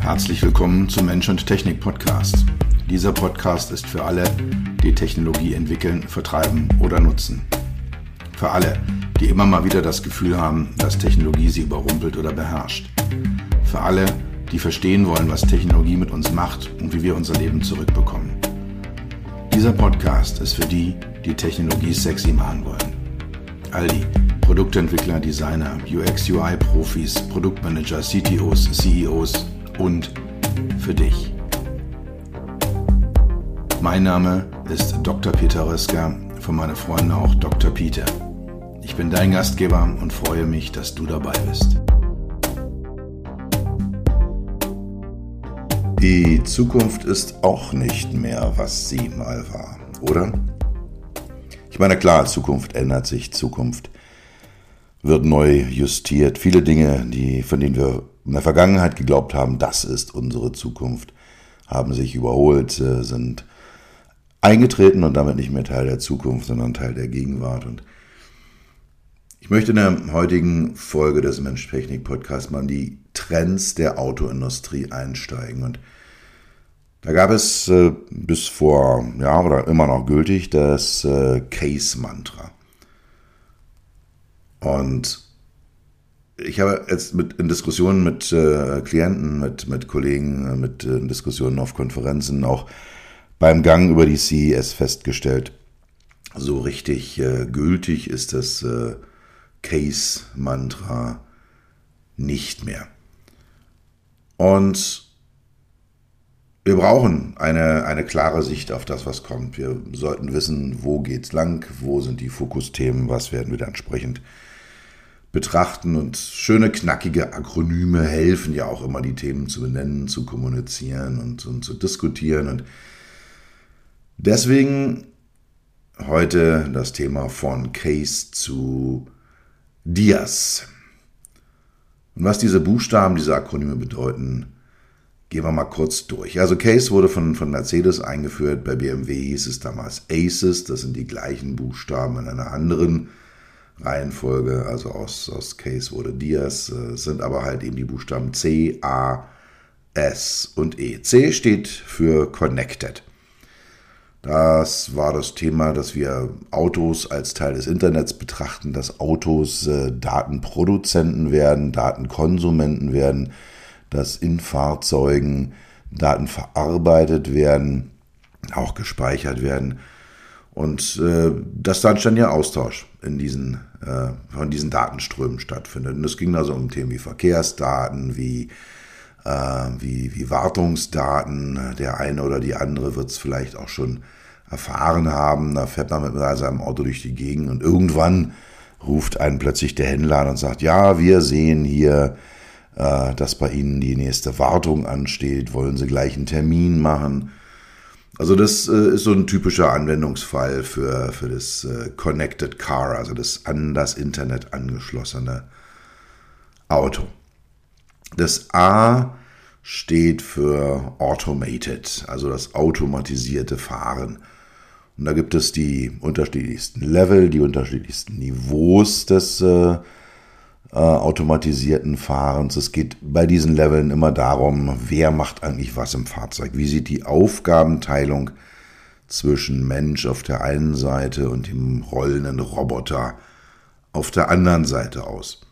Herzlich willkommen zum Mensch und Technik Podcast. Dieser Podcast ist für alle, die Technologie entwickeln, vertreiben oder nutzen. Für alle, die immer mal wieder das Gefühl haben, dass Technologie sie überrumpelt oder beherrscht. Für alle, die verstehen wollen, was Technologie mit uns macht und wie wir unser Leben zurückbekommen. Dieser Podcast ist für die, die Technologie sexy machen wollen. All die Produktentwickler, Designer, UX-UI-Profis, Produktmanager, CTOs, CEOs und für dich. Mein Name ist Dr. Peter Röska, von meinen Freunden auch Dr. Peter. Ich bin dein Gastgeber und freue mich, dass du dabei bist. Die Zukunft ist auch nicht mehr, was sie mal war, oder? Ich meine, klar, Zukunft ändert sich, Zukunft wird neu justiert. Viele Dinge, von denen wir in der Vergangenheit geglaubt haben, das ist unsere Zukunft, haben sich überholt, sind eingetreten und damit nicht mehr Teil der Zukunft, sondern Teil der Gegenwart. Und ich möchte in der heutigen Folge des Mensch-Technik-Podcasts mal in die Trends der Autoindustrie einsteigen. Und da gab es bis vor, oder immer noch gültig, das Case-Mantra. Und ich habe jetzt in Diskussionen mit Klienten, mit Kollegen, in Diskussionen auf Konferenzen, auch beim Gang über die CES festgestellt, so richtig gültig ist das Case-Mantra nicht mehr. Und wir brauchen eine klare Sicht auf das, was kommt. Wir sollten wissen, wo geht's lang, wo sind die Fokusthemen, was werden wir da entsprechend betrachten. Und schöne, knackige Akronyme helfen ja auch immer, die Themen zu benennen, zu kommunizieren und zu diskutieren. Und deswegen heute das Thema von Case zu Dias. Und was diese Buchstaben, diese Akronyme bedeuten, gehen wir mal kurz durch. Also Case wurde von Mercedes eingeführt, bei BMW hieß es damals ACES, das sind die gleichen Buchstaben in einer anderen Reihenfolge, also aus Case wurde Dias, sind aber halt eben die Buchstaben C, A, S und E. C steht für Connected. Das war das Thema, dass wir Autos als Teil des Internets betrachten, dass Autos Datenproduzenten werden, Datenkonsumenten werden, dass in Fahrzeugen Daten verarbeitet werden, auch gespeichert werden und dass dann ständiger Austausch von diesen Datenströmen stattfindet. Und es ging also um Themen wie Verkehrsdaten, wie Wartungsdaten. Der eine oder die andere wird es vielleicht auch schon erfahren haben. Da fährt man mit seinem Auto durch die Gegend und irgendwann ruft einen plötzlich der Händler an und sagt, ja, wir sehen hier, dass bei Ihnen die nächste Wartung ansteht, wollen Sie gleich einen Termin machen. Also das ist so ein typischer Anwendungsfall für das Connected Car, also das an das Internet angeschlossene Auto. Das A steht für Automated, also das automatisierte Fahren. Und da gibt es die unterschiedlichsten Level, die unterschiedlichsten Niveaus des automatisierten Fahrens. Es geht bei diesen Leveln immer darum, wer macht eigentlich was im Fahrzeug. Wie sieht die Aufgabenteilung zwischen Mensch auf der einen Seite und dem rollenden Roboter auf der anderen Seite aus.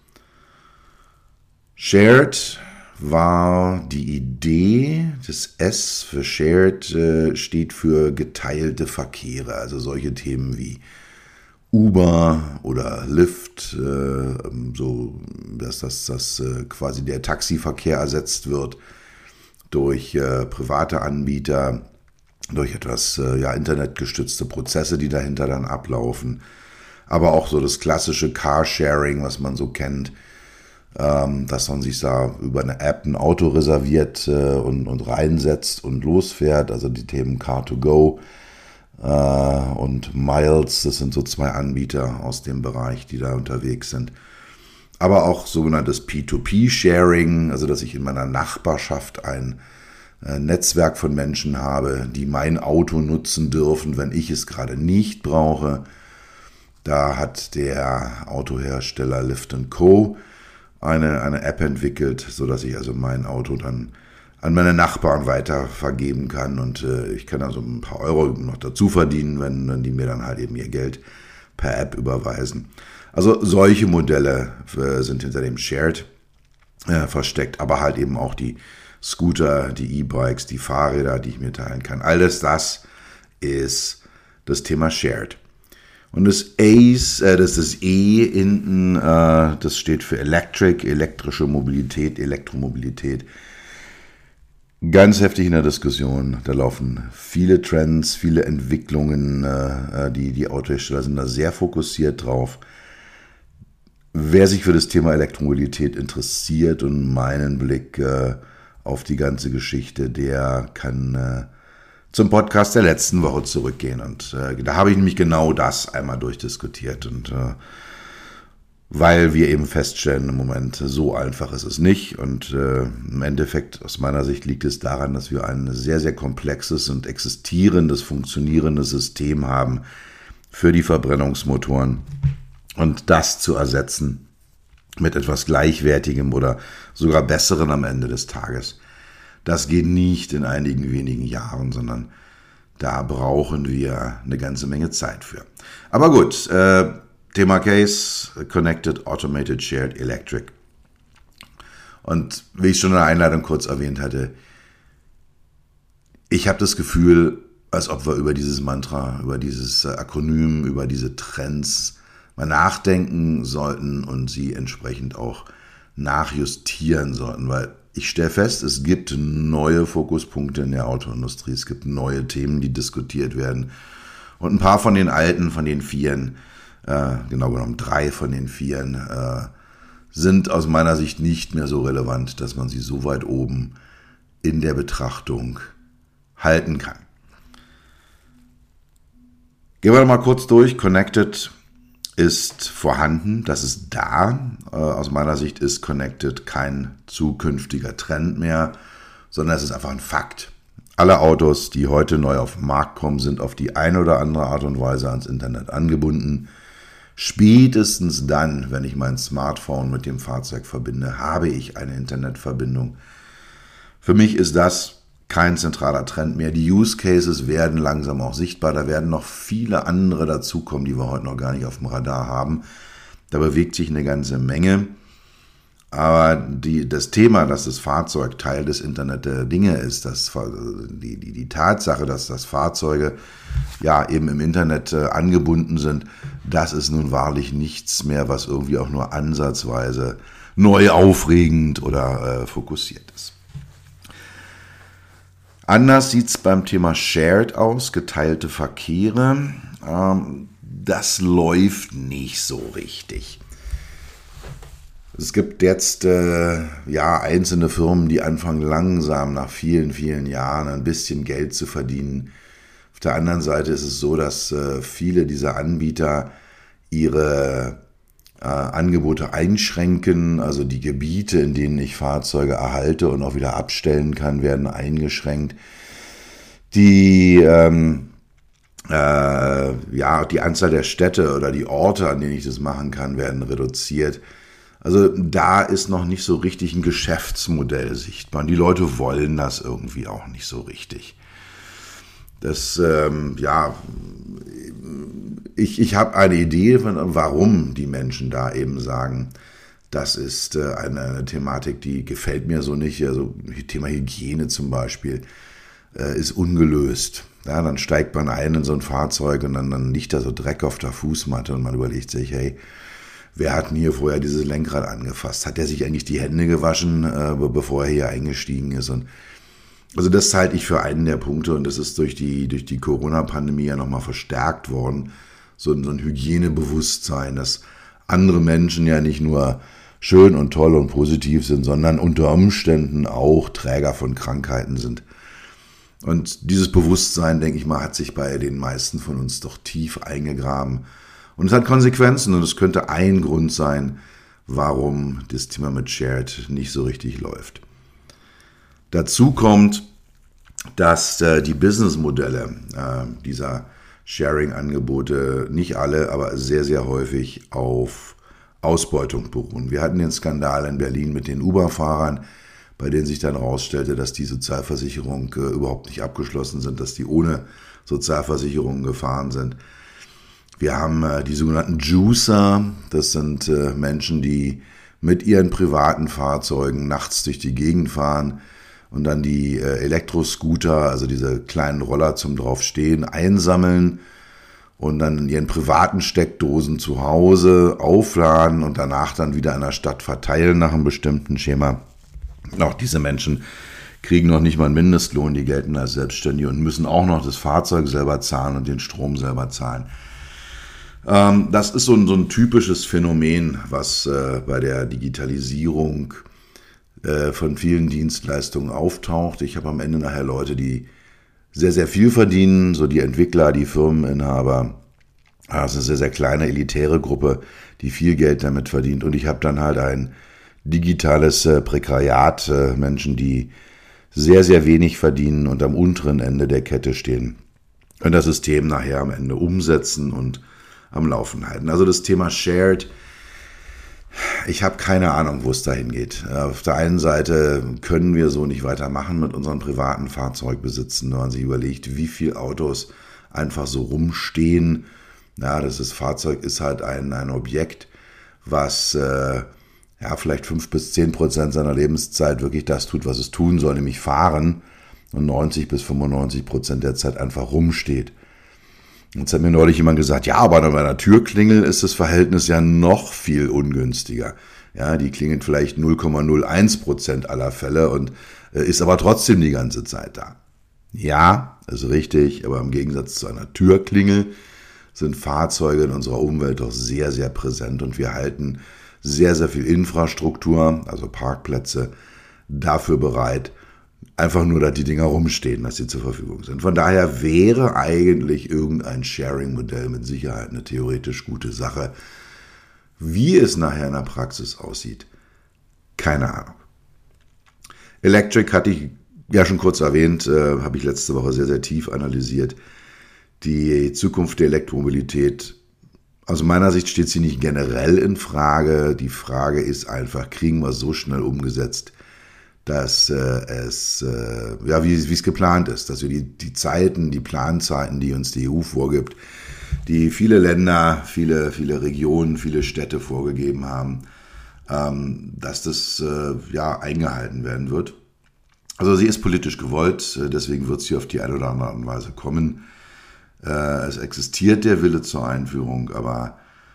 Shared war die Idee, das S für Shared steht für geteilte Verkehre, also solche Themen wie Uber oder Lyft, so dass das quasi der Taxiverkehr ersetzt wird durch private Anbieter, durch etwas internetgestützte Prozesse, die dahinter dann ablaufen, aber auch so das klassische Carsharing, was man so kennt, dass man sich da über eine App ein Auto reserviert und reinsetzt und losfährt, also die Themen Car2Go und Miles, das sind so zwei Anbieter aus dem Bereich, die da unterwegs sind. Aber auch sogenanntes P2P-Sharing, also dass ich in meiner Nachbarschaft ein Netzwerk von Menschen habe, die mein Auto nutzen dürfen, wenn ich es gerade nicht brauche. Da hat der Autohersteller Lyft & Co. eine App entwickelt, sodass ich also mein Auto dann an meine Nachbarn weitervergeben kann und ich kann also ein paar Euro noch dazu verdienen, wenn die mir dann halt eben ihr Geld per App überweisen. Also solche Modelle sind hinter dem Shared versteckt, aber halt eben auch die Scooter, die E-Bikes, die Fahrräder, die ich mir teilen kann. Alles das ist das Thema Shared. Und das E hinten, das steht für Electric, elektrische Mobilität, Elektromobilität. Ganz heftig in der Diskussion. Da laufen viele Trends, viele Entwicklungen. Die Autohersteller sind da sehr fokussiert drauf. Wer sich für das Thema Elektromobilität interessiert und meinen Blick auf die ganze Geschichte, der kann zum Podcast der letzten Woche zurückgehen. Und da habe ich nämlich genau das einmal durchdiskutiert. Und weil wir eben feststellen, im Moment so einfach ist es nicht. Und im Endeffekt aus meiner Sicht liegt es daran, dass wir ein sehr, sehr komplexes und existierendes, funktionierendes System haben für die Verbrennungsmotoren. Und das zu ersetzen mit etwas Gleichwertigem oder sogar Besserem am Ende des Tages, das geht nicht in einigen wenigen Jahren, sondern da brauchen wir eine ganze Menge Zeit für. Aber gut, Thema Case, Connected, Automated, Shared, Electric. Und wie ich schon in der Einleitung kurz erwähnt hatte, ich habe das Gefühl, als ob wir über dieses Mantra, über dieses Akronym, über diese Trends mal nachdenken sollten und sie entsprechend auch nachjustieren sollten, weil ich stelle fest, es gibt neue Fokuspunkte in der Autoindustrie, es gibt neue Themen, die diskutiert werden und ein paar von den alten, von den Vieren, genau genommen 3 von den 4, sind aus meiner Sicht nicht mehr so relevant, dass man sie so weit oben in der Betrachtung halten kann. Gehen wir mal kurz durch. Connected ist vorhanden, das ist da. Aus meiner Sicht ist Connected kein zukünftiger Trend mehr, sondern es ist einfach ein Fakt. Alle Autos, die heute neu auf den Markt kommen, sind auf die eine oder andere Art und Weise ans Internet angebunden. Spätestens dann, wenn ich mein Smartphone mit dem Fahrzeug verbinde, habe ich eine Internetverbindung. Für mich ist das kein zentraler Trend mehr. Die Use Cases werden langsam auch sichtbar. Da werden noch viele andere dazukommen, die wir heute noch gar nicht auf dem Radar haben. Da bewegt sich eine ganze Menge. Aber das Thema, dass das Fahrzeug Teil des Internet der Dinge ist, die Tatsache, dass das Fahrzeuge ja eben im Internet angebunden sind, das ist nun wahrlich nichts mehr, was irgendwie auch nur ansatzweise neu aufregend oder fokussiert ist. Anders sieht es beim Thema Shared aus, geteilte Verkehre. Das läuft nicht so richtig. Es gibt jetzt einzelne Firmen, die anfangen langsam nach vielen, vielen Jahren ein bisschen Geld zu verdienen. Auf der anderen Seite ist es so, dass viele dieser Anbieter ihre Angebote einschränken, also die Gebiete, in denen ich Fahrzeuge erhalte und auch wieder abstellen kann, werden eingeschränkt. Die Anzahl der Städte oder die Orte, an denen ich das machen kann, werden reduziert. Also da ist noch nicht so richtig ein Geschäftsmodell sichtbar. Und die Leute wollen das irgendwie auch nicht so richtig. Ich habe eine Idee, warum die Menschen da eben sagen, das ist eine Thematik, die gefällt mir so nicht. Also Thema Hygiene zum Beispiel ist ungelöst. Ja, dann steigt man ein in so ein Fahrzeug und dann liegt da so Dreck auf der Fußmatte und man überlegt sich, hey, wer hat denn hier vorher dieses Lenkrad angefasst? Hat der sich eigentlich die Hände gewaschen, bevor er hier eingestiegen ist? Und also das halte ich für einen der Punkte und das ist durch die Corona-Pandemie ja nochmal verstärkt worden. So ein Hygienebewusstsein, dass andere Menschen ja nicht nur schön und toll und positiv sind, sondern unter Umständen auch Träger von Krankheiten sind. Und dieses Bewusstsein, denke ich mal, hat sich bei den meisten von uns doch tief eingegraben. Und es hat Konsequenzen und es könnte ein Grund sein, warum das Thema mit Shared nicht so richtig läuft. Dazu kommt, dass die Businessmodelle dieser Sharing-Angebote, nicht alle, aber sehr, sehr häufig auf Ausbeutung beruhen. Wir hatten den Skandal in Berlin mit den Uber-Fahrern. bei denen sich dann herausstellte, dass die Sozialversicherung überhaupt nicht abgeschlossen sind, dass die ohne Sozialversicherung gefahren sind. Wir haben die sogenannten Juicer, das sind Menschen, die mit ihren privaten Fahrzeugen nachts durch die Gegend fahren und dann die Elektroscooter, also diese kleinen Roller zum Draufstehen, einsammeln und dann in ihren privaten Steckdosen zu Hause aufladen und danach dann wieder in der Stadt verteilen nach einem bestimmten Schema. Auch diese Menschen kriegen noch nicht mal einen Mindestlohn, die gelten als Selbstständige und müssen auch noch das Fahrzeug selber zahlen und den Strom selber zahlen. Das ist so ein typisches Phänomen, was bei der Digitalisierung von vielen Dienstleistungen auftaucht. Ich habe am Ende nachher Leute, die sehr, sehr viel verdienen, so die Entwickler, die Firmeninhaber. Das ist eine sehr, sehr kleine, elitäre Gruppe, die viel Geld damit verdient. Und ich habe dann halt ein digitales Prekariat, Menschen, die sehr, sehr wenig verdienen und am unteren Ende der Kette stehen und das System nachher am Ende umsetzen und am Laufen halten. Also das Thema Shared, ich habe keine Ahnung, wo es dahin geht. Auf der einen Seite können wir so nicht weitermachen mit unseren privaten Fahrzeugbesitzen, wenn man sich überlegt, wie viele Autos einfach so rumstehen. Ja, das Fahrzeug ist halt ein Objekt, was vielleicht 5-10% seiner Lebenszeit wirklich das tut, was es tun soll, nämlich fahren, und 90-95% der Zeit einfach rumsteht. Jetzt hat mir neulich jemand gesagt, ja, aber bei einer Türklingel ist das Verhältnis ja noch viel ungünstiger. Ja, die klingelt vielleicht 0,01% aller Fälle und ist aber trotzdem die ganze Zeit da. Ja, ist richtig, aber im Gegensatz zu einer Türklingel sind Fahrzeuge in unserer Umwelt doch sehr, sehr präsent und wir halten sehr, sehr viel Infrastruktur, also Parkplätze, dafür bereit, einfach nur, dass die Dinger rumstehen, dass sie zur Verfügung sind. Von daher wäre eigentlich irgendein Sharing-Modell mit Sicherheit eine theoretisch gute Sache. Wie es nachher in der Praxis aussieht, keine Ahnung. Electric hatte ich ja schon kurz erwähnt, habe ich letzte Woche sehr, sehr tief analysiert. Die Zukunft der Elektromobilität, aus meiner Sicht steht sie nicht generell in Frage. Die Frage ist einfach, kriegen wir es so schnell umgesetzt, dass wie es geplant ist, dass wir die Zeiten, die Planzeiten, die uns die EU vorgibt, die viele Länder, viele Regionen, viele Städte vorgegeben haben, dass das eingehalten werden wird. Also sie ist politisch gewollt, deswegen wird sie auf die eine oder andere Art und Weise kommen. Es existiert der Wille zur Einführung, aber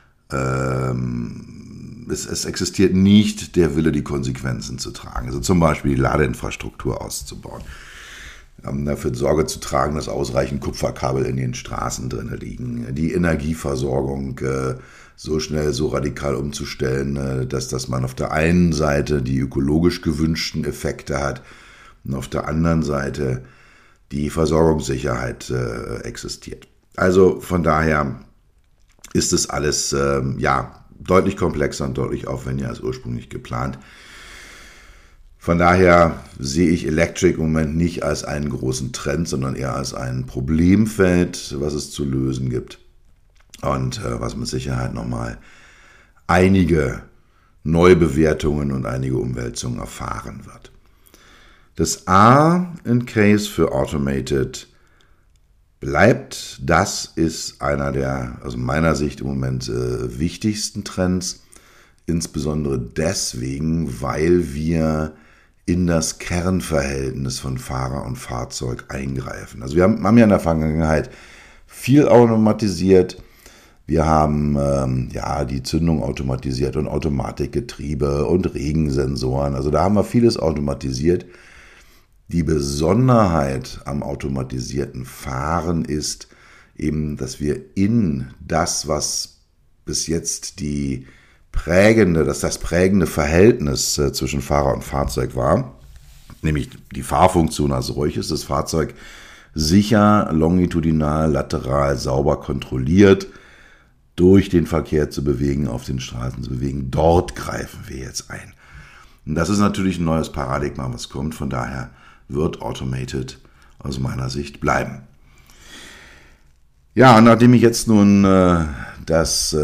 es existiert nicht der Wille, die Konsequenzen zu tragen. Also zum Beispiel die Ladeinfrastruktur auszubauen. Dafür Sorge zu tragen, dass ausreichend Kupferkabel in den Straßen drin liegen. Die Energieversorgung so schnell, so radikal umzustellen, dass man auf der einen Seite die ökologisch gewünschten Effekte hat und auf der anderen Seite die Versorgungssicherheit existiert. Also von daher ist es alles deutlich komplexer und deutlich aufwendiger als ursprünglich geplant. Von daher sehe ich Electric im Moment nicht als einen großen Trend, sondern eher als ein Problemfeld, was es zu lösen gibt und was mit Sicherheit nochmal einige Neubewertungen und einige Umwälzungen erfahren wird. Das A in Case für Automated bleibt. Das ist einer der, aus meiner Sicht im Moment wichtigsten Trends, insbesondere deswegen, weil wir in das Kernverhältnis von Fahrer und Fahrzeug eingreifen. Also wir haben ja in der Vergangenheit viel automatisiert. Wir haben die Zündung automatisiert und Automatikgetriebe und Regensensoren. Also da haben wir vieles automatisiert. Die Besonderheit am automatisierten Fahren ist eben, dass wir in das, was bis jetzt das prägende Verhältnis zwischen Fahrer und Fahrzeug war, nämlich die Fahrfunktion als solches, das Fahrzeug sicher, longitudinal, lateral, sauber kontrolliert durch den Verkehr zu bewegen, auf den Straßen zu bewegen. Dort greifen wir jetzt ein. Und das ist natürlich ein neues Paradigma, was kommt. Von daher wird Automated aus meiner Sicht bleiben. Ja, nachdem ich jetzt nun das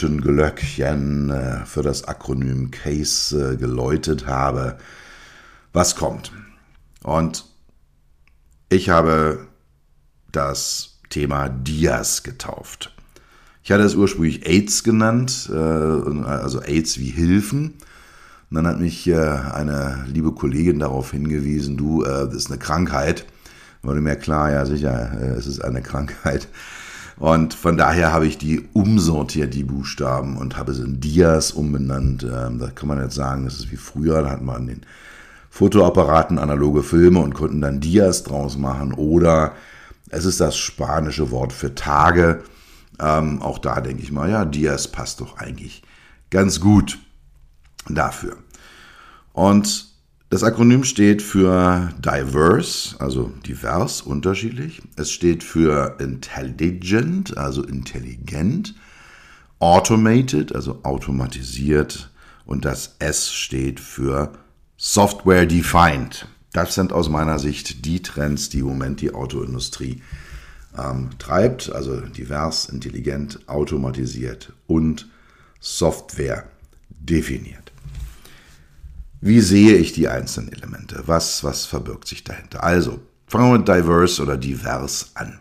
Totenglöckchen für das Akronym CASE geläutet habe was kommt. Und ich habe das Thema Dias getauft. Ich hatte es ursprünglich AIDS genannt, also AIDS wie Hilfen. Und dann hat mich eine liebe Kollegin darauf hingewiesen, das ist eine Krankheit. Wurde mir klar, ja sicher, es ist eine Krankheit. Und von daher habe ich die umsortiert, die Buchstaben, und habe sie in Dias umbenannt. Da kann man jetzt sagen, das ist wie früher, da hatten wir an den Fotoapparaten analoge Filme und konnten dann Dias draus machen. Oder es ist das spanische Wort für Tage. Auch da denke ich mal, ja, Dias passt doch eigentlich ganz gut dafür. Und das Akronym steht für diverse, also divers, unterschiedlich. Es steht für intelligent, also intelligent. Automated, also automatisiert. Und das S steht für software defined. Das sind aus meiner Sicht die Trends, die im Moment die Autoindustrie treibt. Also divers, intelligent, automatisiert und Software definiert. Wie sehe ich die einzelnen Elemente? Was verbirgt sich dahinter? Also, fangen wir mit diverse oder divers an.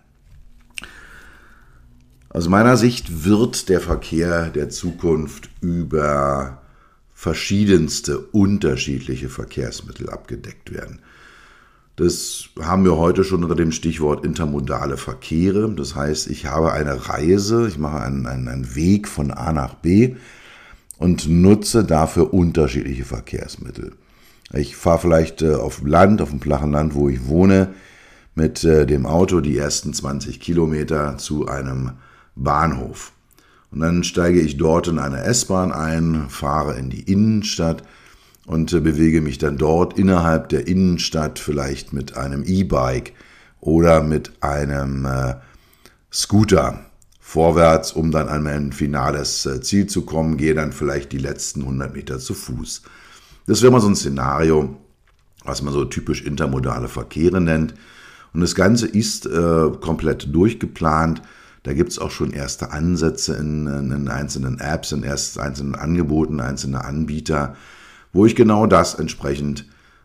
Aus meiner Sicht wird der Verkehr der Zukunft über verschiedenste unterschiedliche Verkehrsmittel abgedeckt werden. Das haben wir heute schon unter dem Stichwort intermodale Verkehre. Das heißt, ich habe eine Reise, ich mache einen Weg von A nach B und nutze dafür unterschiedliche Verkehrsmittel. Ich fahre vielleicht auf dem Land, auf dem flachen Land, wo ich wohne, mit dem Auto die ersten 20 Kilometer zu einem Bahnhof. Und dann steige ich dort in eine S-Bahn ein, fahre in die Innenstadt und bewege mich dann dort innerhalb der Innenstadt vielleicht mit einem E-Bike oder mit einem Scooter vorwärts, um dann an mein finales Ziel zu kommen, gehe dann vielleicht die letzten 100 Meter zu Fuß. Das wäre mal so ein Szenario, was man so typisch intermodale Verkehre nennt. Und das Ganze ist komplett durchgeplant. Da gibt es auch schon erste Ansätze in einzelnen Apps, in einzelnen Angeboten, einzelne Anbieter, wo ich genau das entsprechend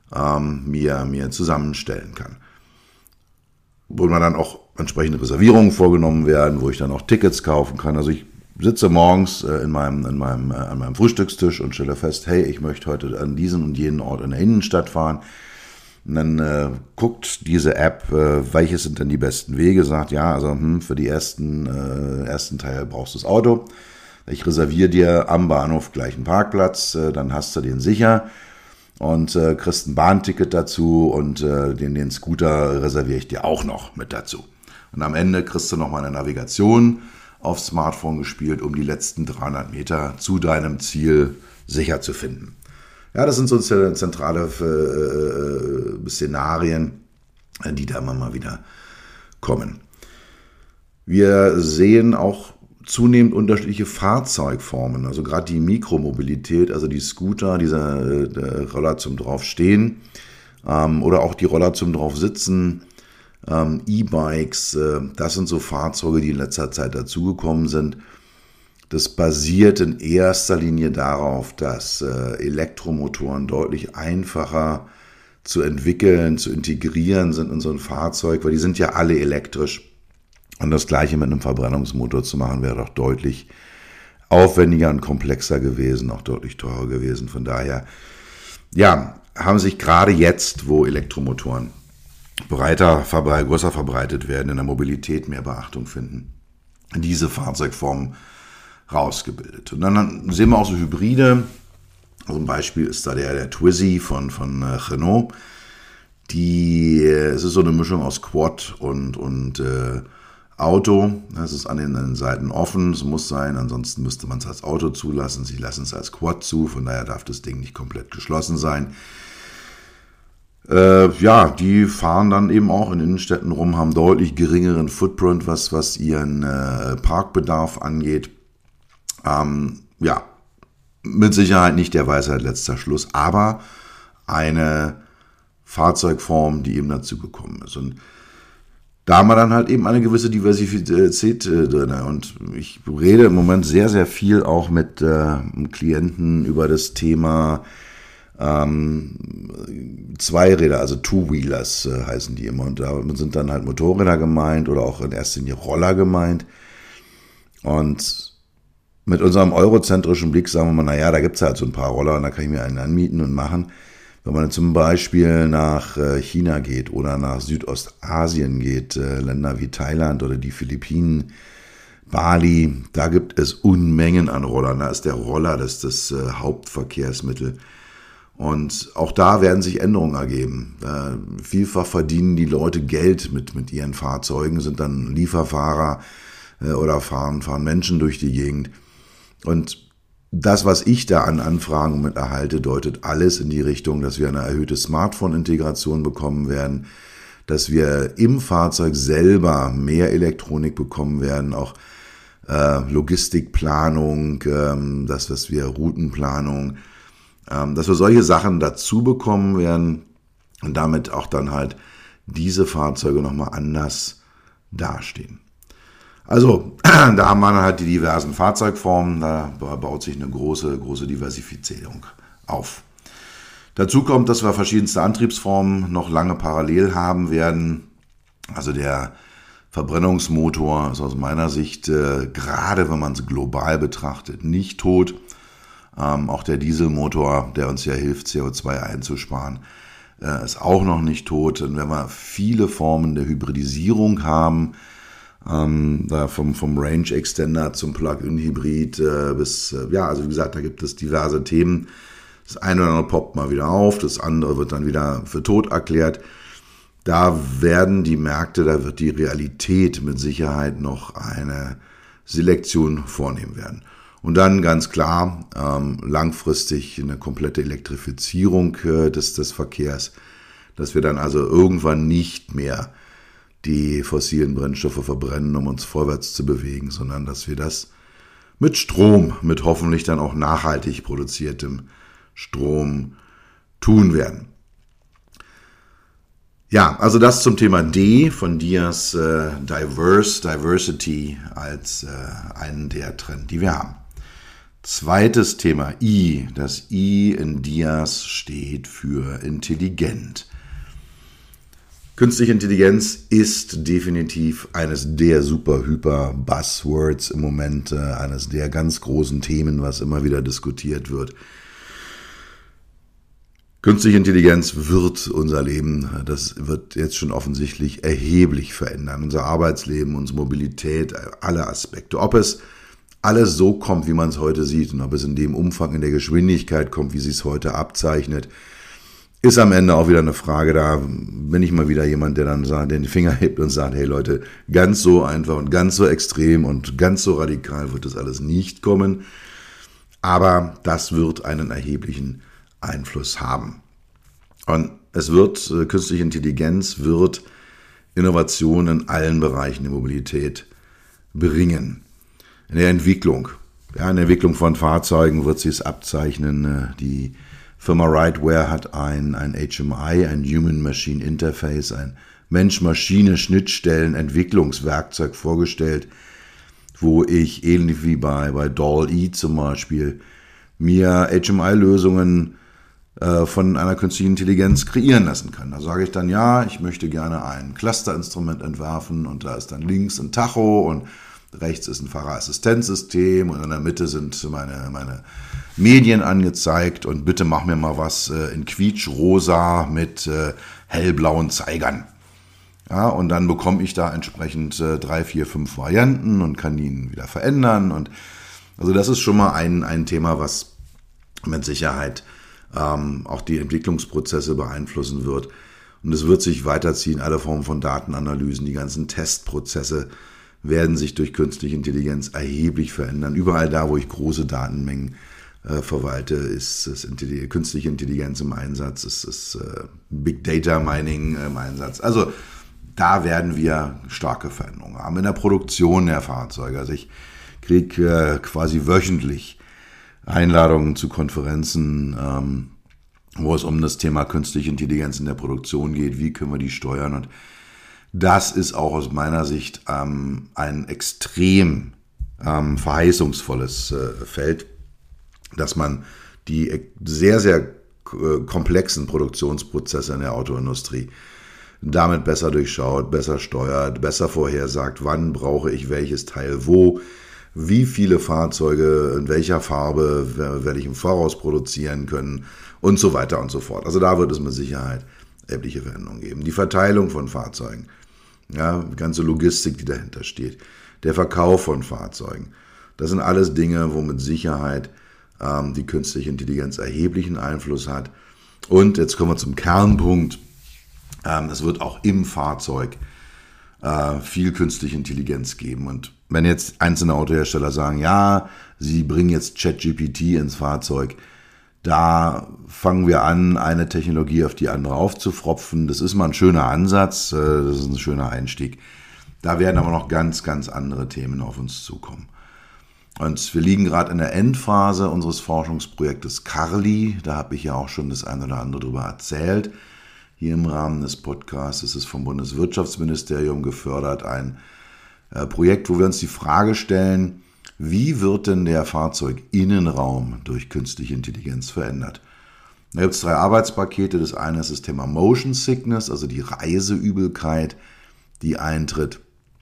mir zusammenstellen kann. Wo man dann auch entsprechende Reservierungen vorgenommen werden, wo ich dann auch Tickets kaufen kann. Also ich sitze morgens an meinem Frühstückstisch und stelle fest, hey, ich möchte heute an diesen und jenen Ort in der Innenstadt fahren. Und dann guckt diese App, welches sind denn die besten Wege, sagt, ja, also für die ersten Teil brauchst du das Auto. Ich reserviere dir am Bahnhof gleich einen Parkplatz, dann hast du den sicher und kriegst ein Bahnticket dazu und den Scooter reserviere ich dir auch noch mit dazu. Und am Ende kriegst du noch mal eine Navigation aufs Smartphone gespielt, um die letzten 300 Meter zu deinem Ziel sicher zu finden. Ja, das sind so zentrale Szenarien, die da immer mal wieder kommen. Wir sehen auch zunehmend unterschiedliche Fahrzeugformen, also gerade die Mikromobilität, also die Scooter, der Roller zum Draufstehen oder auch die Roller zum Draufsitzen, E-Bikes, das sind so Fahrzeuge, die in letzter Zeit dazugekommen sind. Das basiert in erster Linie darauf, dass Elektromotoren deutlich einfacher zu entwickeln, zu integrieren sind in so ein Fahrzeug, weil die sind ja alle elektrisch. Und das Gleiche mit einem Verbrennungsmotor zu machen, wäre doch deutlich aufwendiger und komplexer gewesen, auch deutlich teurer gewesen. Von daher, ja, haben sich gerade jetzt, wo Elektromotoren größer verbreitet werden, in der Mobilität mehr Beachtung finden, diese Fahrzeugformen rausgebildet. Und dann sehen wir auch so Hybride. Also ein Beispiel ist da der Twizy von Renault. Es ist so eine Mischung aus Quad und Auto. Es ist an den Seiten offen, es muss sein, ansonsten müsste man es als Auto zulassen. Sie lassen es als Quad zu, von daher darf das Ding nicht komplett geschlossen sein. Die fahren dann eben auch in Innenstädten rum, haben deutlich geringeren Footprint, was ihren Parkbedarf angeht. Mit Sicherheit nicht der Weisheit letzter Schluss, aber eine Fahrzeugform, die eben dazu gekommen ist. Und da haben wir dann halt eben eine gewisse Diversität drin. Und ich rede im Moment sehr, sehr viel auch mit Klienten über das Thema Zweiräder, also Two-Wheelers heißen die immer. Und da sind dann halt Motorräder gemeint oder auch in erster Linie Roller gemeint. Und mit unserem eurozentrischen Blick sagen wir mal, naja, da gibt es halt so ein paar Roller und da kann ich mir einen anmieten und machen. Wenn man zum Beispiel nach China geht oder nach Südostasien geht, Länder wie Thailand oder die Philippinen, Bali, da gibt es Unmengen an Rollern. Da ist der Roller das Hauptverkehrsmittel. Und auch da werden sich Änderungen ergeben. Vielfach verdienen die Leute Geld mit ihren Fahrzeugen, sind dann Lieferfahrer oder fahren Menschen durch die Gegend. Und das, was ich da an Anfragen mit erhalte, deutet alles in die Richtung, dass wir eine erhöhte Smartphone-Integration bekommen werden, dass wir im Fahrzeug selber mehr Elektronik bekommen werden, auch Logistikplanung, dass wir Routenplanung, dass wir solche Sachen dazu bekommen werden und damit auch dann halt diese Fahrzeuge nochmal anders dastehen. Also, da haben wir halt die diversen Fahrzeugformen, da baut sich eine große Diversifizierung auf. Dazu kommt, dass wir verschiedenste Antriebsformen noch lange parallel haben werden. Also der Verbrennungsmotor ist aus meiner Sicht, gerade wenn man es global betrachtet, nicht tot. Auch der Dieselmotor, der uns ja hilft, CO2 einzusparen, ist auch noch nicht tot. Und wenn wir viele Formen der Hybridisierung haben, da vom Range Extender zum Plug-in-Hybrid bis, also wie gesagt, da gibt es diverse Themen. Das eine oder andere poppt mal wieder auf, das andere wird dann wieder für tot erklärt. Da werden die Märkte, da wird die Realität mit Sicherheit noch eine Selektion vornehmen werden. Und dann ganz klar langfristig eine komplette Elektrifizierung des Verkehrs, dass wir dann also irgendwann nicht mehr die fossilen Brennstoffe verbrennen, um uns vorwärts zu bewegen, sondern dass wir das mit Strom, mit hoffentlich dann auch nachhaltig produziertem Strom tun werden. Ja, also das zum Thema D von Dias Diversity als einen der Trend, die wir haben. Zweites Thema I. Das I in Dias steht für intelligent. Künstliche Intelligenz ist definitiv eines der super-hyper-Buzzwords im Moment, eines der ganz großen Themen, was immer wieder diskutiert wird. Künstliche Intelligenz wird unser Leben, das wird jetzt schon offensichtlich erheblich verändern. Unser Arbeitsleben, unsere Mobilität, alle Aspekte. Ob es alles so kommt, wie man es heute sieht und ob es in dem Umfang, in der Geschwindigkeit kommt, wie sie es heute abzeichnet, ist am Ende auch wieder eine Frage. Da bin ich mal wieder jemand, der dann den Finger hebt und sagt, hey Leute, ganz so einfach und ganz so extrem und ganz so radikal wird das alles nicht kommen. Aber das wird einen erheblichen Einfluss haben. Und künstliche Intelligenz wird Innovation in allen Bereichen der Mobilität bringen. In der Entwicklung von Fahrzeugen wird sie es abzeichnen. Die Firma Rightware hat ein HMI, ein Human Machine Interface, ein Mensch-Maschine-Schnittstellen-Entwicklungswerkzeug vorgestellt, wo ich ähnlich wie bei DALL-E zum Beispiel mir HMI-Lösungen von einer künstlichen Intelligenz kreieren lassen kann. Da sage ich dann, ja, ich möchte gerne ein Clusterinstrument entwerfen und da ist dann links ein Tacho und rechts ist ein Fahrerassistenzsystem und in der Mitte sind meine Medien angezeigt und bitte mach mir mal was in quietschrosa mit hellblauen Zeigern. Ja, und dann bekomme ich da entsprechend 3, 4, 5 Varianten und kann die wieder verändern. Und also das ist schon mal ein Thema, was mit Sicherheit auch die Entwicklungsprozesse beeinflussen wird. Und es wird sich weiterziehen, alle Formen von Datenanalysen, die ganzen Testprozesse werden sich durch künstliche Intelligenz erheblich verändern. Überall da, wo ich große Datenmengen verwalte, ist künstliche Intelligenz im Einsatz, ist Big Data Mining im Einsatz. Also da werden wir starke Veränderungen haben in der Produktion der Fahrzeuge. Also ich kriege quasi wöchentlich Einladungen zu Konferenzen, wo es um das Thema künstliche Intelligenz in der Produktion geht. Wie können wir die steuern? Und das ist auch aus meiner Sicht ein extrem verheißungsvolles Feld, dass man die sehr, sehr komplexen Produktionsprozesse in der Autoindustrie damit besser durchschaut, besser steuert, besser vorhersagt, wann brauche ich welches Teil wo, wie viele Fahrzeuge in welcher Farbe werde ich im Voraus produzieren können und so weiter und so fort. Also da wird es mit Sicherheit erhebliche Veränderungen geben. Die Verteilung von Fahrzeugen, ja, die ganze Logistik, die dahinter steht, der Verkauf von Fahrzeugen, das sind alles Dinge, wo mit Sicherheit die künstliche Intelligenz erheblichen Einfluss hat. Und jetzt kommen wir zum Kernpunkt. Es wird auch im Fahrzeug viel künstliche Intelligenz geben. Und wenn jetzt einzelne Autohersteller sagen, ja, sie bringen jetzt ChatGPT ins Fahrzeug, da fangen wir an, eine Technologie auf die andere aufzufropfen. Das ist mal ein schöner Ansatz, das ist ein schöner Einstieg. Da werden aber noch ganz, ganz andere Themen auf uns zukommen. Und wir liegen gerade in der Endphase unseres Forschungsprojektes CARLI. Da habe ich ja auch schon das eine oder andere drüber erzählt. Hier im Rahmen des Podcasts ist es vom Bundeswirtschaftsministerium gefördert, ein Projekt, wo wir uns die Frage stellen, wie wird denn der Fahrzeuginnenraum durch künstliche Intelligenz verändert? Da gibt es 3 Arbeitspakete. Das eine ist das Thema Motion Sickness, also die Reiseübelkeit, die eintritt.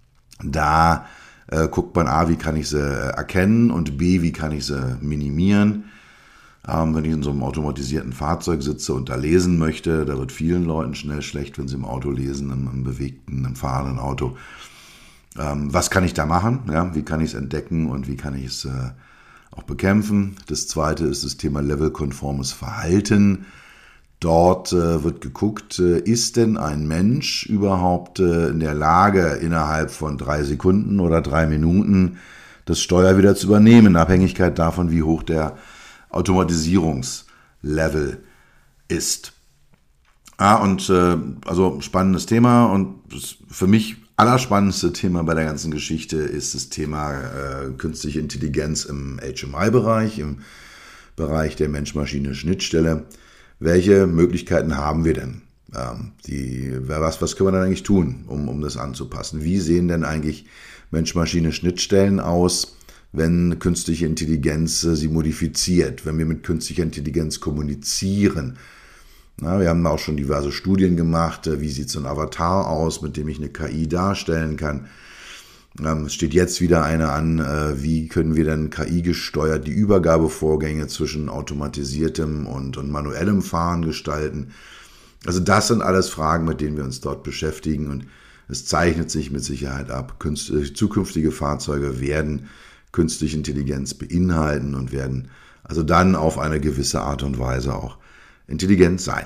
Da guckt man A, wie kann ich sie erkennen und B, wie kann ich sie minimieren. Wenn ich in so einem automatisierten Fahrzeug sitze und da lesen möchte, da wird vielen Leuten schnell schlecht, wenn sie im Auto lesen, im bewegten, im fahrenden Auto. Was kann ich da machen? Ja, wie kann ich es entdecken und wie kann ich es auch bekämpfen? Das zweite ist das Thema levelkonformes Verhalten. Dort wird geguckt, ist denn ein Mensch überhaupt in der Lage, innerhalb von 3 Sekunden oder 3 Minuten das Steuer wieder zu übernehmen, in Abhängigkeit davon, wie hoch der Automatisierungslevel ist. Also spannendes Thema und das für mich allerspannendste Thema bei der ganzen Geschichte ist das Thema künstliche Intelligenz im HMI-Bereich, im Bereich der Mensch-Maschine-Schnittstelle. Welche Möglichkeiten haben wir denn? Was können wir dann eigentlich tun, um das anzupassen? Wie sehen denn eigentlich Mensch-Maschine-Schnittstellen aus, wenn künstliche Intelligenz sie modifiziert, wenn wir mit künstlicher Intelligenz kommunizieren? Wir haben auch schon diverse Studien gemacht, wie sieht so ein Avatar aus, mit dem ich eine KI darstellen kann. Es steht jetzt wieder eine an, wie können wir denn KI-gesteuert die Übergabevorgänge zwischen automatisiertem und manuellem Fahren gestalten. Also das sind alles Fragen, mit denen wir uns dort beschäftigen und es zeichnet sich mit Sicherheit ab. Zukünftige Fahrzeuge werden künstliche Intelligenz beinhalten und werden also dann auf eine gewisse Art und Weise auch intelligent sein.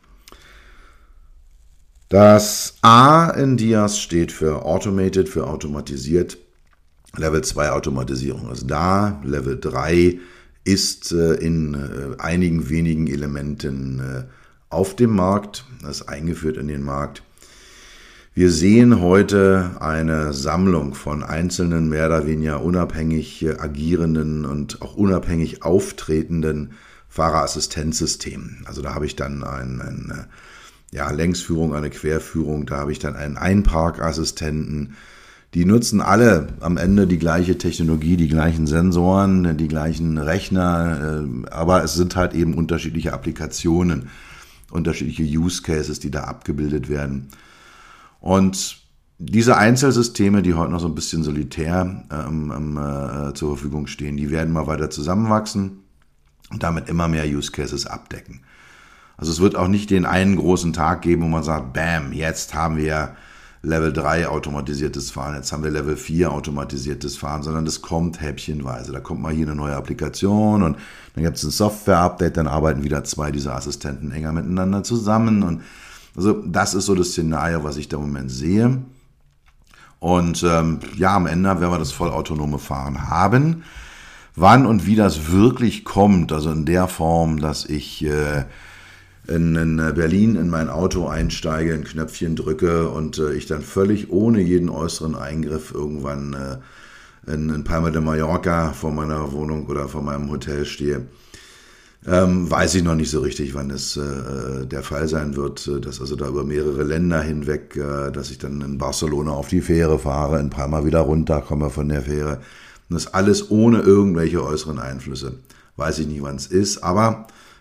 Das A in DIAS steht für Automated, für automatisiert. Level 2 Automatisierung ist da. Level 3 ist in einigen wenigen Elementen auf dem Markt, das ist eingeführt in den Markt. Wir sehen heute eine Sammlung von einzelnen, mehr oder weniger unabhängig agierenden und auch unabhängig auftretenden Fahrerassistenzsystemen. Also da habe ich dann eine Längsführung, eine Querführung, da habe ich dann einen Einparkassistenten. Die nutzen alle am Ende die gleiche Technologie, die gleichen Sensoren, die gleichen Rechner, aber es sind halt eben unterschiedliche Applikationen, unterschiedliche Use Cases, die da abgebildet werden. Und diese Einzelsysteme, die heute noch so ein bisschen solitär zur Verfügung stehen, die werden mal weiter zusammenwachsen und damit immer mehr Use Cases abdecken. Also es wird auch nicht den einen großen Tag geben, wo man sagt, bam, jetzt haben wir Level 3 automatisiertes Fahren, jetzt haben wir Level 4 automatisiertes Fahren, sondern das kommt häppchenweise. Da kommt mal hier eine neue Applikation und dann gibt es ein Software-Update, dann arbeiten wieder 2 dieser Assistenten enger miteinander zusammen. Und also das ist so das Szenario, was ich da im Moment sehe. Und am Ende werden wir das vollautonome Fahren haben. Wann und wie das wirklich kommt, also in der Form, dass ich in Berlin in mein Auto einsteige, ein Knöpfchen drücke und ich dann völlig ohne jeden äußeren Eingriff irgendwann in Palma de Mallorca vor meiner Wohnung oder vor meinem Hotel stehe, weiß ich noch nicht so richtig, wann es der Fall sein wird, dass also da über mehrere Länder hinweg, dass ich dann in Barcelona auf die Fähre fahre, in Palma wieder runterkomme von der Fähre. Und das alles ohne irgendwelche äußeren Einflüsse. Weiß ich nicht, wann es ist, aber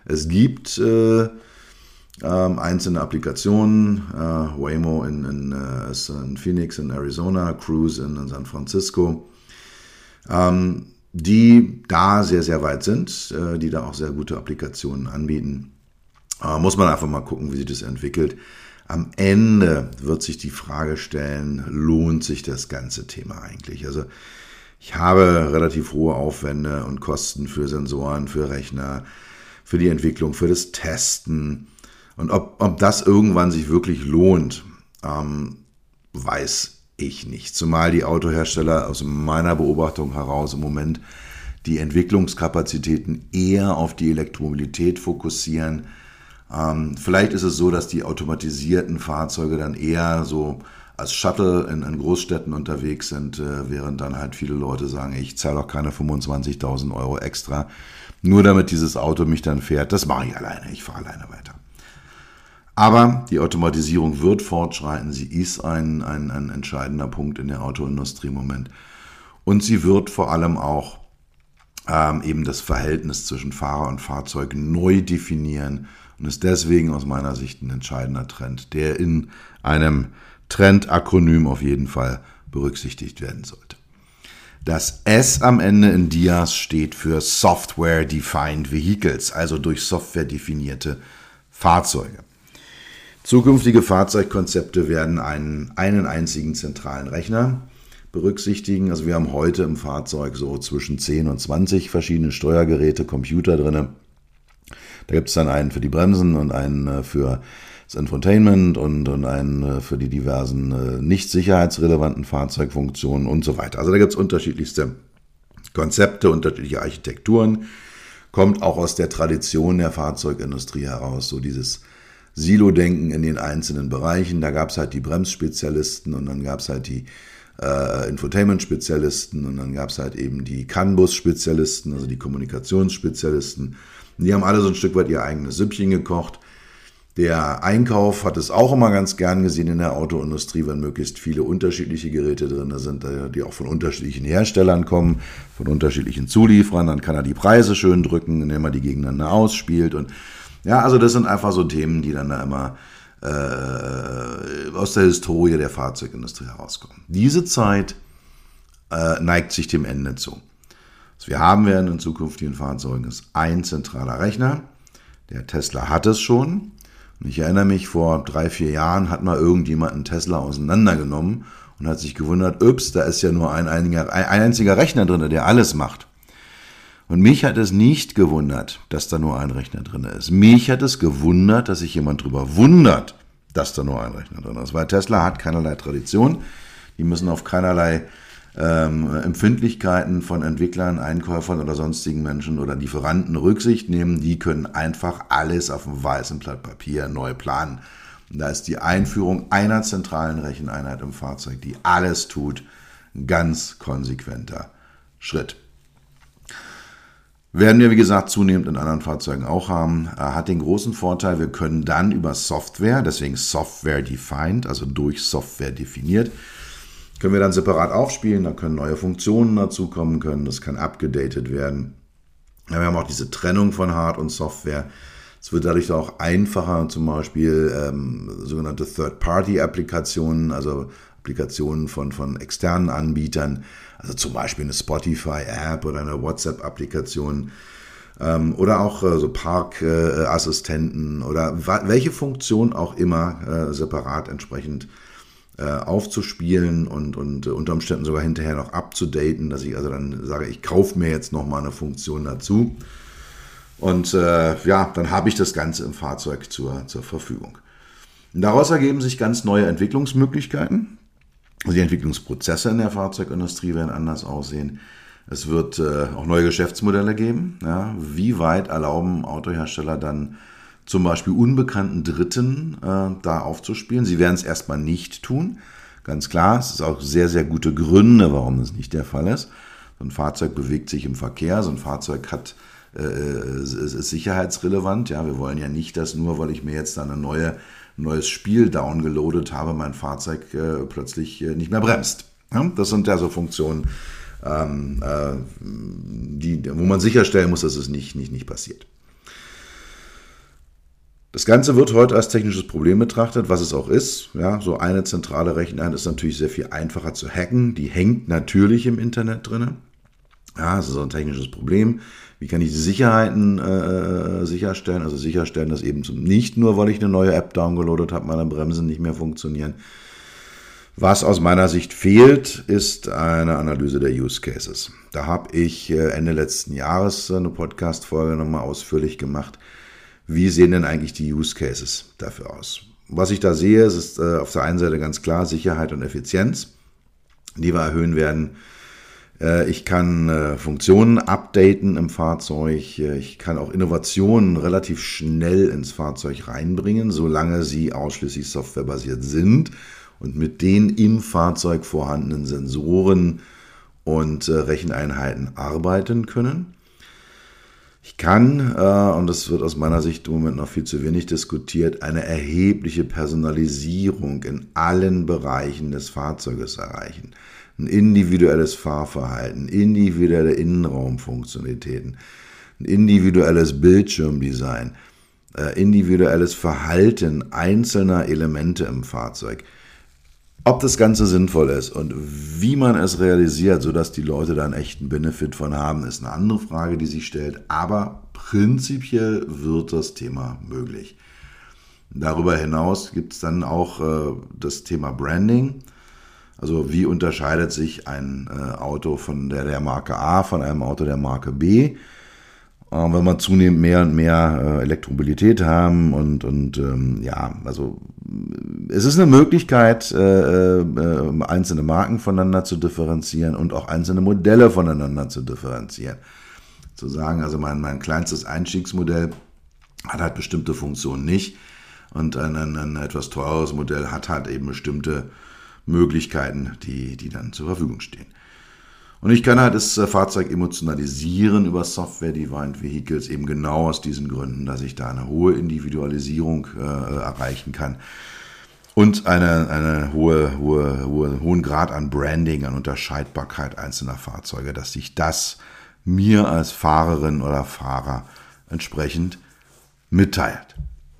Es gibt einzelne Applikationen, Waymo ist in Phoenix in Arizona, Cruise in San Francisco, die da sehr, sehr weit sind, die da auch sehr gute Applikationen anbieten. Muss man einfach mal gucken, wie sich das entwickelt. Am Ende wird sich die Frage stellen, lohnt sich das ganze Thema eigentlich? Also ich habe relativ hohe Aufwände und Kosten für Sensoren, für Rechner, für die Entwicklung, für das Testen. Und ob das irgendwann sich wirklich lohnt, weiß ich nicht. Zumal die Autohersteller aus meiner Beobachtung heraus im Moment die Entwicklungskapazitäten eher auf die Elektromobilität fokussieren. Vielleicht ist es so, dass die automatisierten Fahrzeuge dann eher so als Shuttle in Großstädten unterwegs sind, während dann halt viele Leute sagen, ich zahle doch keine 25.000 Euro extra, nur damit dieses Auto mich dann fährt. Das mache ich alleine, ich fahre alleine weiter. Aber die Automatisierung wird fortschreiten, sie ist ein entscheidender Punkt in der Autoindustrie im Moment. Und sie wird vor allem auch eben das Verhältnis zwischen Fahrer und Fahrzeug neu definieren und ist deswegen aus meiner Sicht ein entscheidender Trend, der in einem Trendakronym auf jeden Fall berücksichtigt werden sollte. Das S am Ende in DIAS steht für Software Defined Vehicles, also durch Software definierte Fahrzeuge. Zukünftige Fahrzeugkonzepte werden einen einzigen zentralen Rechner berücksichtigen. Also wir haben heute im Fahrzeug so zwischen 10 und 20 verschiedene Steuergeräte, Computer drin. Da gibt es dann einen für die Bremsen und einen für das Infotainment und einen für die diversen nicht sicherheitsrelevanten Fahrzeugfunktionen und so weiter. Also da gibt es unterschiedlichste Konzepte, unterschiedliche Architekturen. Kommt auch aus der Tradition der Fahrzeugindustrie heraus, so dieses Silo-Denken in den einzelnen Bereichen. Da gab es halt die Bremsspezialisten und dann gab es halt die Infotainment-Spezialisten und dann gab es halt eben die CAN-Bus-Spezialisten, also die Kommunikationsspezialisten. Und die haben alle so ein Stück weit ihr eigenes Süppchen gekocht. Der Einkauf hat es auch immer ganz gern gesehen in der Autoindustrie, wenn möglichst viele unterschiedliche Geräte drin sind, die auch von unterschiedlichen Herstellern kommen, von unterschiedlichen Zulieferern. Dann kann er die Preise schön drücken, indem er die gegeneinander ausspielt. Und ja, also das sind einfach so Themen, die dann da immer aus der Historie der Fahrzeugindustrie herauskommen. Diese Zeit neigt sich dem Ende zu. Was wir haben werden in zukünftigen Fahrzeugen ist ein zentraler Rechner. Der Tesla hat es schon. Und ich erinnere mich, vor 3-4 Jahren hat mal irgendjemand einen Tesla auseinandergenommen und hat sich gewundert, ups, da ist ja nur ein einziger Rechner drin, der alles macht. Und mich hat es nicht gewundert, dass da nur ein Rechner drin ist. Mich hat es gewundert, dass sich jemand darüber wundert, dass da nur ein Rechner drin ist. Weil Tesla hat keinerlei Tradition. Die müssen auf keinerlei Empfindlichkeiten von Entwicklern, Einkäufern oder sonstigen Menschen oder Lieferanten Rücksicht nehmen. Die können einfach alles auf einem weißen Blatt Papier neu planen. Und da ist die Einführung einer zentralen Recheneinheit im Fahrzeug, die alles tut, ein ganz konsequenter Schritt. Werden wir, wie gesagt, zunehmend in anderen Fahrzeugen auch haben. Hat den großen Vorteil, wir können dann über Software, deswegen Software Defined, also durch Software definiert, können wir dann separat aufspielen, da können neue Funktionen dazukommen können, das kann abgedatet werden. Ja, wir haben auch diese Trennung von Hard- und Software. Es wird dadurch auch einfacher, zum Beispiel sogenannte Third-Party-Applikationen, also Applikationen von externen Anbietern, also zum Beispiel eine Spotify-App oder eine WhatsApp-Applikation oder auch so Parkassistenten oder welche Funktion auch immer separat entsprechend aufzuspielen und unter Umständen sogar hinterher noch abzudaten, dass ich also dann sage, ich kaufe mir jetzt nochmal eine Funktion dazu und dann habe ich das Ganze im Fahrzeug zur Verfügung. Und daraus ergeben sich ganz neue Entwicklungsmöglichkeiten. Also die Entwicklungsprozesse in der Fahrzeugindustrie werden anders aussehen. Es wird auch neue Geschäftsmodelle geben. Ja. Wie weit erlauben Autohersteller dann zum Beispiel unbekannten Dritten da aufzuspielen? Sie werden es erstmal nicht tun. Ganz klar, es ist auch sehr, sehr gute Gründe, warum das nicht der Fall ist. So ein Fahrzeug bewegt sich im Verkehr, so ein Fahrzeug ist sicherheitsrelevant. Ja. Wir wollen ja nicht, dass nur, weil ich mir jetzt dann neues Spiel downgeloadet habe, mein Fahrzeug plötzlich nicht mehr bremst. Ja, das sind ja so Funktionen, wo man sicherstellen muss, dass es nicht passiert. Das Ganze wird heute als technisches Problem betrachtet, was es auch ist. Ja, so eine zentrale Recheneinheit ist natürlich sehr viel einfacher zu hacken. Die hängt natürlich im Internet drin. Ja, das ist so ein technisches Problem. Wie kann ich die Sicherheiten sicherstellen? Also sicherstellen, dass eben nicht nur, weil ich eine neue App downgeloadet habe, meine Bremsen nicht mehr funktionieren. Was aus meiner Sicht fehlt, ist eine Analyse der Use Cases. Da habe ich Ende letzten Jahres eine Podcast-Folge nochmal ausführlich gemacht. Wie sehen denn eigentlich die Use Cases dafür aus? Was ich da sehe, ist auf der einen Seite ganz klar Sicherheit und Effizienz, die wir erhöhen werden. Ich kann Funktionen updaten im Fahrzeug. Ich kann auch Innovationen relativ schnell ins Fahrzeug reinbringen, solange sie ausschließlich softwarebasiert sind und mit den im Fahrzeug vorhandenen Sensoren und Recheneinheiten arbeiten können. Ich kann, und das wird aus meiner Sicht im Moment noch viel zu wenig diskutiert, eine erhebliche Personalisierung in allen Bereichen des Fahrzeuges erreichen. Ein individuelles Fahrverhalten, individuelle Innenraumfunktionalitäten, ein individuelles Bildschirmdesign, individuelles Verhalten einzelner Elemente im Fahrzeug. Ob das Ganze sinnvoll ist und wie man es realisiert, sodass die Leute da einen echten Benefit von haben, ist eine andere Frage, die sich stellt. Aber prinzipiell wird das Thema möglich. Darüber hinaus gibt es dann auch das Thema Branding. Also wie unterscheidet sich ein Auto von der Marke A von einem Auto der Marke B? Wenn wir zunehmend mehr und mehr Elektromobilität haben und also es ist eine Möglichkeit, einzelne Marken voneinander zu differenzieren und auch einzelne Modelle voneinander zu differenzieren. Zu sagen, also mein kleinstes Einstiegsmodell hat halt bestimmte Funktionen nicht und ein etwas teureres Modell hat halt eben bestimmte Möglichkeiten, die dann zur Verfügung stehen. Und ich kann halt das Fahrzeug emotionalisieren über Software-Defined Vehicles, eben genau aus diesen Gründen, dass ich da eine hohe Individualisierung erreichen kann und einen hohen Grad an Branding, an Unterscheidbarkeit einzelner Fahrzeuge, dass sich das mir als Fahrerin oder Fahrer entsprechend mitteilt.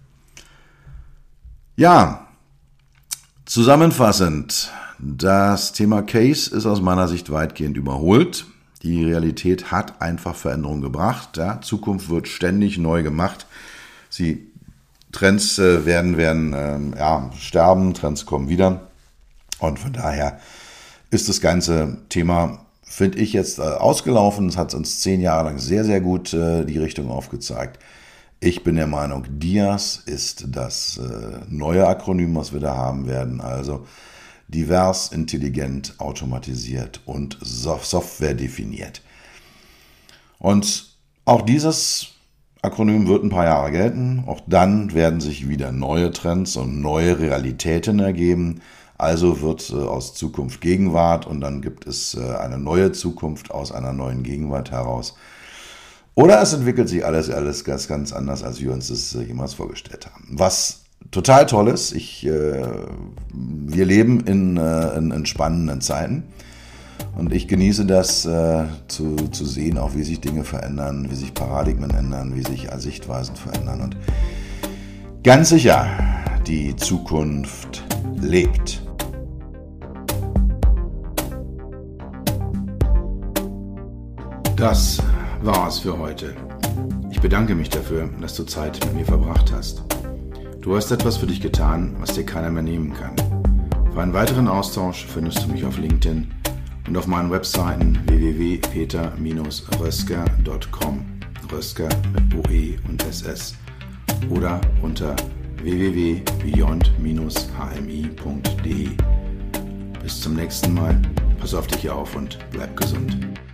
Ja, zusammenfassend. Das Thema Case ist aus meiner Sicht weitgehend überholt. Die Realität hat einfach Veränderungen gebracht. Ja, Zukunft wird ständig neu gemacht. Trends werden sterben, Trends kommen wieder. Und von daher ist das ganze Thema, finde ich, jetzt ausgelaufen. Es hat uns 10 Jahre lang sehr, sehr gut die Richtung aufgezeigt. Ich bin der Meinung, DIAS ist das neue Akronym, was wir da haben werden. Also divers, intelligent, automatisiert und Software definiert. Und auch dieses Akronym wird ein paar Jahre gelten. Auch dann werden sich wieder neue Trends und neue Realitäten ergeben. Also wird aus Zukunft Gegenwart und dann gibt es eine neue Zukunft aus einer neuen Gegenwart heraus. Oder es entwickelt sich alles ganz, ganz anders, als wir uns das jemals vorgestellt haben. Was total toll ist. Wir leben in spannenden Zeiten und ich genieße das zu sehen, auch wie sich Dinge verändern, wie sich Paradigmen ändern, wie sich Sichtweisen verändern und ganz sicher, die Zukunft lebt. Das war's für heute. Ich bedanke mich dafür, dass du Zeit mit mir verbracht hast. Du hast etwas für dich getan, was dir keiner mehr nehmen kann. Für einen weiteren Austausch findest du mich auf LinkedIn und auf meinen Webseiten www.peter-rösker.com, Rösker mit OE und SS, oder unter www.beyond-hmi.de. Bis zum nächsten Mal, pass auf dich auf und bleib gesund.